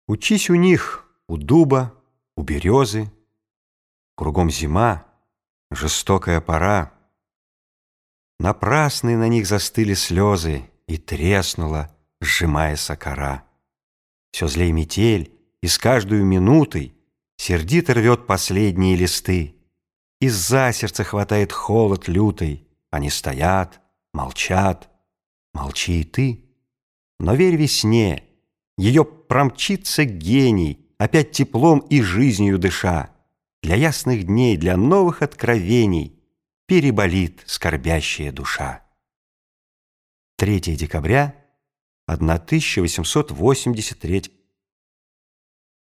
Учись у них, у дуба, у березы. Кругом зима, жестокая пора. Напрасны на них застыли слезы, и треснула, сжимаясь кора. Все злей метель, и с каждую минутой сердито рвет последние листы. Из-за сердца хватает холод лютый. Они стоят, молчат, молчи и ты. Но верь весне, ее промчится гений, опять теплом и жизнью дыша. Для ясных дней, для новых откровений переболит скорбящая душа. 3 декабря 1883